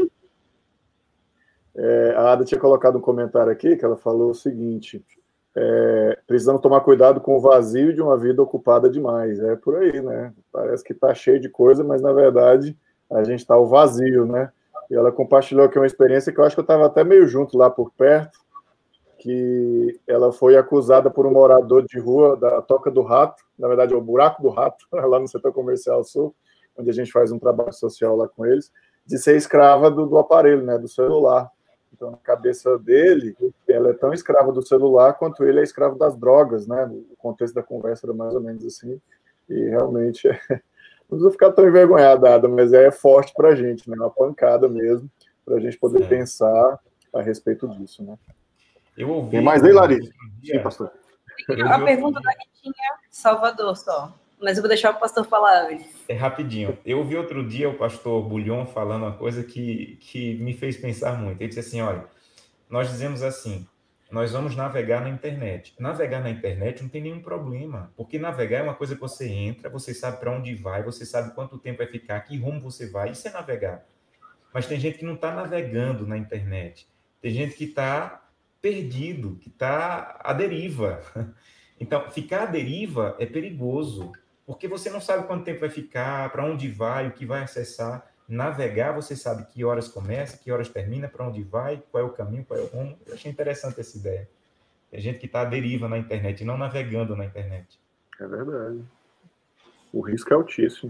Speaker 2: A Ada tinha colocado um comentário aqui que ela falou o seguinte: precisamos tomar cuidado com o vazio de uma vida ocupada demais. É por aí, né? Parece que está cheio de coisa, mas na verdade a gente está ao vazio, né? E ela compartilhou aqui uma experiência que eu acho que eu estava até meio junto lá por perto, que ela foi acusada por um morador de rua da Toca do Rato, na verdade é o Buraco do Rato, lá no setor comercial sul, onde a gente faz um trabalho social lá com eles, de ser escrava do aparelho, né, do celular. Então, na cabeça dele, ela é tão escrava do celular quanto ele é escravo das drogas, né? O contexto da conversa era mais ou menos assim. E realmente, não precisa ficar tão envergonhada, Ada, mas é forte para a gente, né? Uma pancada mesmo, para a gente poder pensar a respeito disso, né?
Speaker 5: Eu ouvi.
Speaker 2: Tem mais aí, Larissa? Sim, pastor.
Speaker 3: A pergunta da Ritinha, Salvador só. Mas eu vou deixar o pastor falar antes.
Speaker 5: É rapidinho. Eu ouvi outro dia o pastor Bulhon falando uma coisa que me fez pensar muito. Ele disse assim, olha, nós dizemos assim, nós vamos navegar na internet. Navegar na internet não tem nenhum problema, porque navegar é uma coisa que você entra, você sabe para onde vai, você sabe quanto tempo vai ficar, que rumo você vai, isso é navegar. Mas tem gente que não está navegando na internet. Tem gente que está perdido, que está à deriva. Então, ficar à deriva é perigoso, porque você não sabe quanto tempo vai ficar, para onde vai, o que vai acessar. Navegar, você sabe que horas começa, que horas termina, para onde vai, qual é o caminho, qual é o rumo. Eu achei interessante essa ideia. Tem gente que está à deriva na internet, não navegando na internet.
Speaker 2: É verdade. O risco é altíssimo.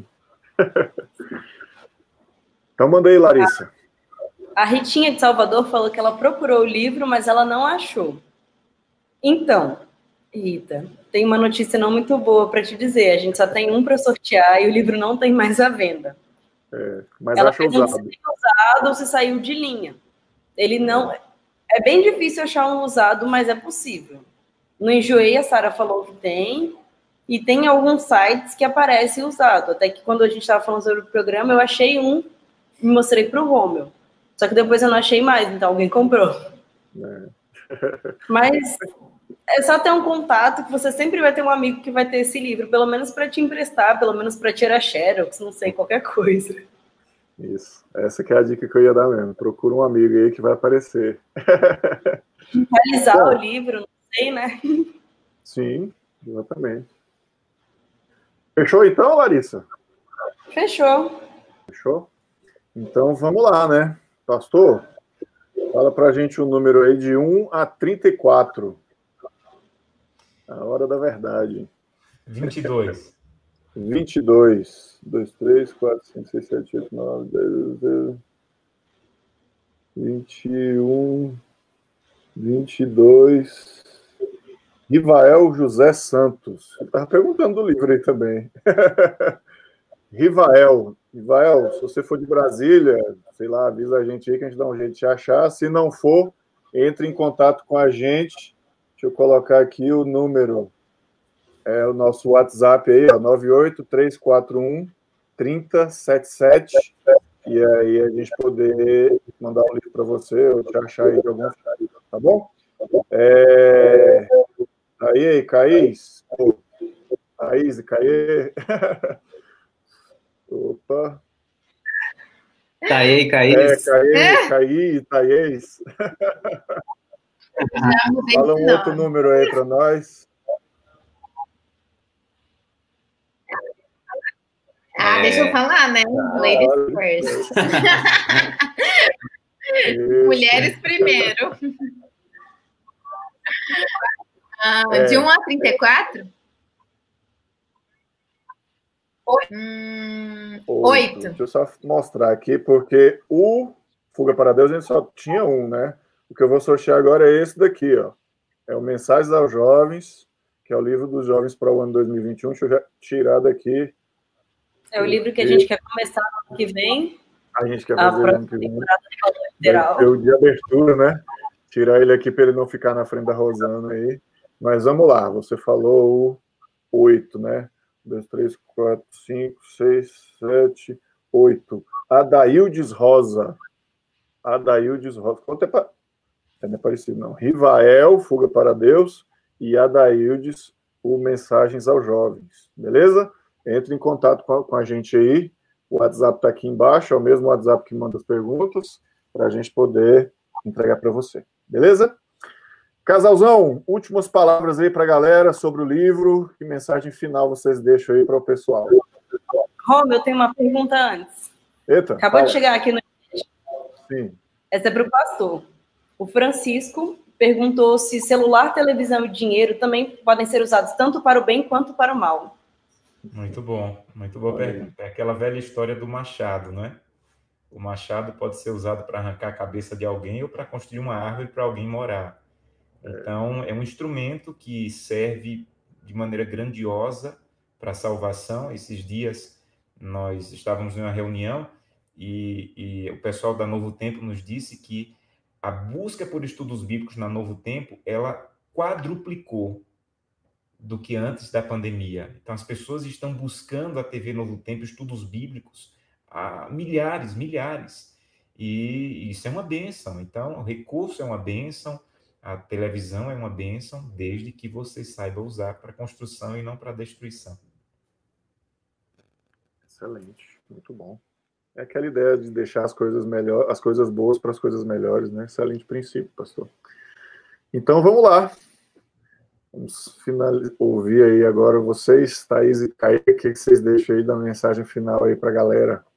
Speaker 2: Então, manda aí, Larissa.
Speaker 3: A Ritinha de Salvador falou que ela procurou o livro, mas ela não achou. Então, Rita, tem uma notícia não muito boa para te dizer. A gente só tem um para sortear e o livro não tem mais à venda.
Speaker 2: Mas
Speaker 3: ela
Speaker 2: acha usado.
Speaker 3: Se usado ou se saiu de linha. Ele não... É bem difícil achar um usado, mas é possível. No Enjoei, a Sara falou que tem. E tem alguns sites que aparece usado. Até que quando a gente estava falando sobre o programa, eu achei um e mostrei para o Rômel. Só que depois eu não achei mais, então alguém comprou. Mas é só ter um contato que você sempre vai ter um amigo que vai ter esse livro, pelo menos para te emprestar, pelo menos para tirar xerox, não sei, qualquer coisa.
Speaker 2: Isso. Essa que é a dica que eu ia dar mesmo. Procura um amigo aí que vai aparecer.
Speaker 3: Realizar o livro, não sei, né?
Speaker 2: Sim, exatamente. Fechou então, Larissa?
Speaker 3: Fechou.
Speaker 2: Fechou? Então vamos lá, né? Pastor, fala pra gente o número aí de 1 a 34. A hora da verdade.
Speaker 5: 22.
Speaker 2: 22. 2, 3, 4, 5, 6, 7, 8, 9, 10, 11, 21, 22. Rivael José Santos. Ele estava perguntando do livro aí também. Rivael, se você for de Brasília, sei lá, avisa a gente aí que a gente dá um jeito de te achar. Se não for, entre em contato com a gente. Deixa eu colocar aqui o número. É o nosso WhatsApp aí, 98341-3077. E aí a gente poder mandar um livro para você ou te achar aí de algum lugar, tá bom? Aí, Caís. Thaís e Caê. Opa.
Speaker 4: Taei, Caís.
Speaker 2: Caí, Thaís.
Speaker 6: Já mudei
Speaker 2: Fala
Speaker 6: de
Speaker 2: um outro
Speaker 6: nome.
Speaker 2: número aí para nós.
Speaker 6: Deixa eu falar, né? Ladies first. Mulheres primeiro. De 1 a 34? 8.
Speaker 2: Deixa eu só mostrar aqui, porque o Fuga para Deus a gente só tinha um, né? O que eu vou sortear agora é esse daqui, ó. É o Mensagens aos Jovens, que é o livro dos jovens para o ano 2021. Deixa eu já tirar daqui.
Speaker 3: É o livro que a gente quer começar no ano que vem.
Speaker 2: A gente quer fazer
Speaker 3: no
Speaker 2: ano que vem.
Speaker 3: Literal.
Speaker 2: O de abertura, né? Tirar ele aqui para ele não ficar na frente da Rosana aí. Mas vamos lá, você falou o 8, né? 1, 2, 3, 4, 5, 6, 7, 8. Adaildes Rosa. Quanto não é parecido, não. Rivael, Fuga para Deus, e Adaildes, o Mensagens aos Jovens. Beleza? Entre em contato com a gente aí. O WhatsApp está aqui embaixo, é o mesmo WhatsApp que manda as perguntas, para a gente poder entregar para você. Beleza? Casalzão, últimas palavras aí para a galera sobre o livro. Que mensagem final vocês deixam aí para o pessoal?
Speaker 3: Rômulo, eu tenho uma pergunta antes.
Speaker 2: Eita,
Speaker 3: Acabou de chegar aqui no...
Speaker 2: Sim.
Speaker 3: Essa é para o pastor. O Francisco perguntou se celular, televisão e dinheiro também podem ser usados tanto para o bem quanto para o mal.
Speaker 5: Muito boa pergunta. É aquela velha história do machado, né? O machado pode ser usado para arrancar a cabeça de alguém ou para construir uma árvore para alguém morar. Então, é um instrumento que serve de maneira grandiosa para a salvação. Esses dias nós estávamos em uma reunião e o pessoal da Novo Tempo nos disse que a busca por estudos bíblicos na Novo Tempo, ela quadruplicou do que antes da pandemia. Então, as pessoas estão buscando a TV Novo Tempo, estudos bíblicos, há milhares. E isso é uma bênção. Então, o recurso é uma bênção, a televisão é uma bênção, desde que você saiba usar para construção e não para destruição.
Speaker 2: Excelente, muito bom. É aquela ideia de deixar as coisas melhores, as coisas boas para as coisas melhores, né? Excelente princípio, pastor. Então, vamos lá. Vamos ouvir aí agora vocês, Thaís e Caí, o que vocês deixam aí da mensagem final aí para a galera?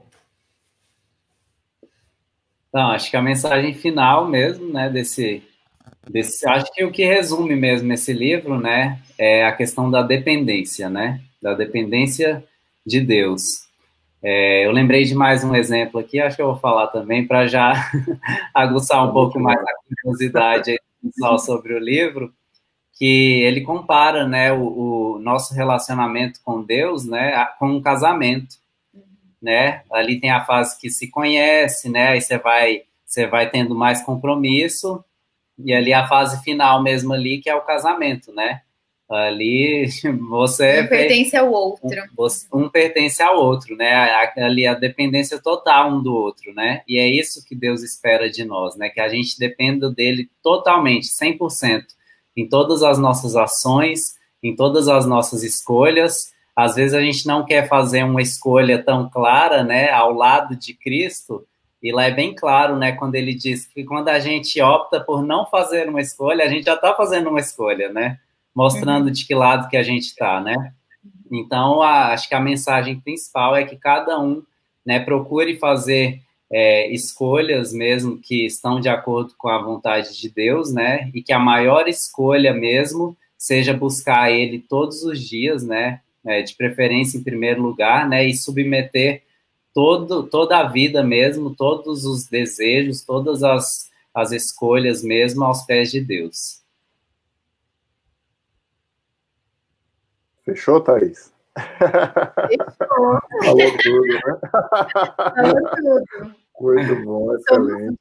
Speaker 4: Então, acho que a mensagem final mesmo, né, acho que o que resume mesmo esse livro, né, é a questão da dependência, né, da dependência de Deus. Eu lembrei de mais um exemplo aqui, acho que eu vou falar também para já aguçar um pouco mais a curiosidade aí sobre o livro, que ele compara, né, o nosso relacionamento com Deus, né, com um casamento, né? Ali tem a fase que se conhece, né? Aí você vai tendo mais compromisso, e ali a fase final mesmo ali, que é o casamento, né? Ali você...
Speaker 6: Um pertence ao outro.
Speaker 4: Um pertence ao outro, né? Ali a dependência total um do outro, né? E é isso que Deus espera de nós, né? Que a gente dependa dele totalmente, 100%, em todas as nossas ações, em todas as nossas escolhas. Às vezes a gente não quer fazer uma escolha tão clara, né, ao lado de Cristo, e lá é bem claro, né, quando ele diz que quando a gente opta por não fazer uma escolha, a gente já está fazendo uma escolha, né, mostrando de que lado que a gente está, né. Então, acho que a mensagem principal é que cada um, né, procure fazer escolhas mesmo que estão de acordo com a vontade de Deus, né, e que a maior escolha mesmo seja buscar Ele todos os dias, né, de preferência em primeiro lugar, né, e submeter toda a vida mesmo, todos os desejos, todas as escolhas mesmo aos pés de Deus.
Speaker 2: Fechou, Thaís?
Speaker 6: Fechou.
Speaker 2: Falou tudo, né?
Speaker 6: Falou tudo.
Speaker 2: Muito bom, excelente.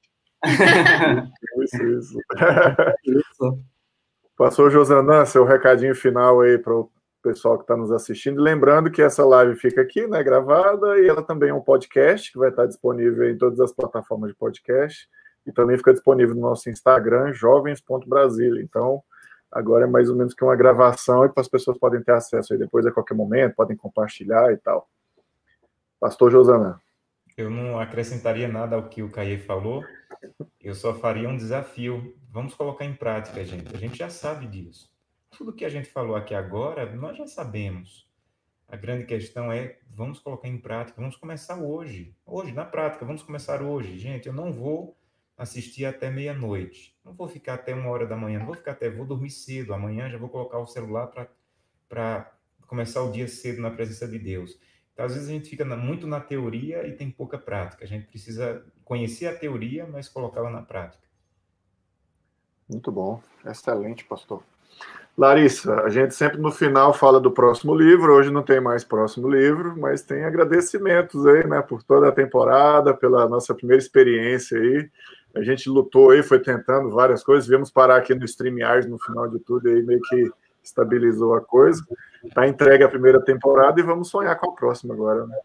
Speaker 2: Isso. Pastor Josanã, seu recadinho final aí para o pessoal que está nos assistindo. Lembrando que essa live fica aqui, né, gravada, e ela também é um podcast que vai estar disponível em todas as plataformas de podcast, e também fica disponível no nosso Instagram, jovens.brasilia. Então, agora é mais ou menos que uma gravação e as pessoas podem ter acesso aí depois a qualquer momento, podem compartilhar e tal. Pastor Josanã.
Speaker 5: Eu não acrescentaria nada ao que o Caê falou, eu só faria um desafio. Vamos colocar em prática, gente. A gente já sabe disso. Tudo que a gente falou aqui agora, nós já sabemos. A grande questão é, vamos colocar em prática, vamos começar hoje. Hoje, na prática, vamos começar hoje. Gente, eu não vou assistir até meia-noite. Não vou ficar até 1 hora da manhã, não vou ficar até, vou dormir cedo. Amanhã já vou colocar o celular para começar o dia cedo na presença de Deus. Então, às vezes a gente fica muito na teoria e tem pouca prática. A gente precisa conhecer a teoria, mas colocá-la na prática.
Speaker 2: Muito bom. Excelente, pastor. Larissa, a gente sempre no final fala do próximo livro. Hoje não tem mais próximo livro, mas tem agradecimentos aí, né, por toda a temporada, pela nossa primeira experiência aí. A gente lutou aí, foi tentando várias coisas. Viemos parar aqui no StreamYard no final de tudo, aí meio que estabilizou a coisa. Tá entregue a primeira temporada e vamos sonhar com a próxima agora, né?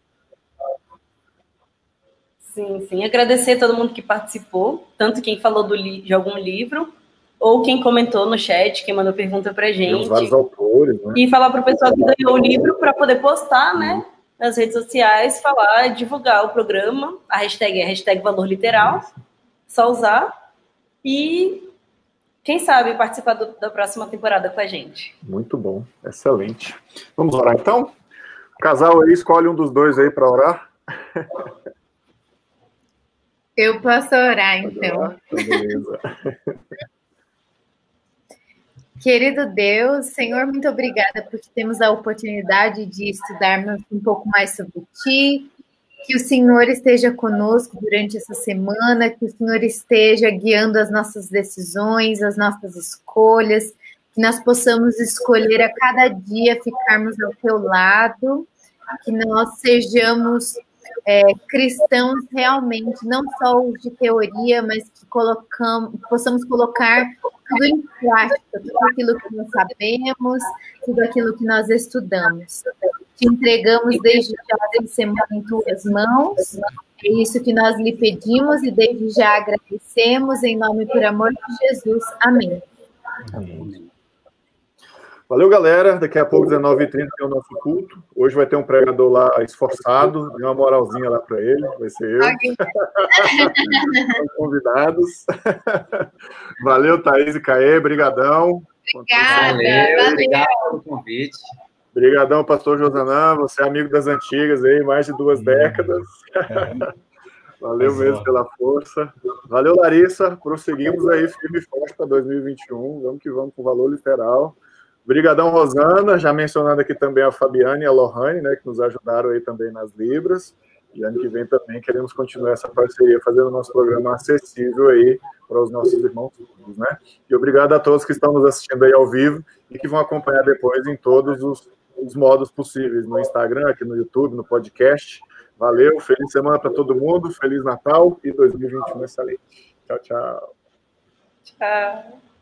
Speaker 3: Sim, sim. Agradecer a todo mundo que participou, tanto quem falou de algum livro, ou quem comentou no chat, quem mandou pergunta pra gente.
Speaker 2: Temos vários autores, né?
Speaker 3: E falar pro pessoal que ganhou o livro para poder postar, né, nas redes sociais, falar, divulgar o programa. A hashtag é hashtag Valor Literal. Só usar. E quem sabe participar da próxima temporada com a gente.
Speaker 2: Muito bom, excelente. Vamos orar então? O casal aí, escolhe um dos dois aí para orar.
Speaker 6: Eu posso orar, então.
Speaker 2: Beleza.
Speaker 6: Querido Deus, Senhor, muito obrigada porque temos a oportunidade de estudarmos um pouco mais sobre Ti, que o Senhor esteja conosco durante essa semana, que o Senhor esteja guiando as nossas decisões, as nossas escolhas, que nós possamos escolher a cada dia ficarmos ao Teu lado, que nós sejamos cristãos realmente, não só os de teoria, mas que possamos colocar tudo em prática, tudo aquilo que nós sabemos, tudo aquilo que nós estudamos. Te entregamos desde já essa semana em tuas mãos, é isso que nós lhe pedimos e desde já agradecemos, em nome e por amor de Jesus. Amém.
Speaker 2: Amém. Valeu, galera. Daqui a pouco, 19h30, tem o nosso culto. Hoje vai ter um pregador lá esforçado. Dê uma moralzinha lá para ele. Vai ser eu. Convidados. Valeu, Thaís e Caê. Brigadão.
Speaker 6: Obrigada.
Speaker 4: Obrigado pelo convite.
Speaker 2: Brigadão, pastor Josanã. Você é amigo das antigas aí, mais de 2 décadas. Valeu mesmo pela força. Valeu, Larissa. Prosseguimos aí firme e forte para 2021. Vamos que vamos com o Valor Literal. Obrigadão, Rosana, já mencionando aqui também a Fabiane e a Lohane, né, que nos ajudaram aí também nas Libras, e ano que vem também queremos continuar essa parceria, fazendo o nosso programa acessível aí para os nossos irmãos, né, e obrigado a todos que estão nos assistindo aí ao vivo e que vão acompanhar depois em todos os modos possíveis, no Instagram, aqui no YouTube, no podcast. Valeu, feliz semana para todo mundo, Feliz Natal e 2021 excelente. Tchau, tchau.
Speaker 3: Tchau.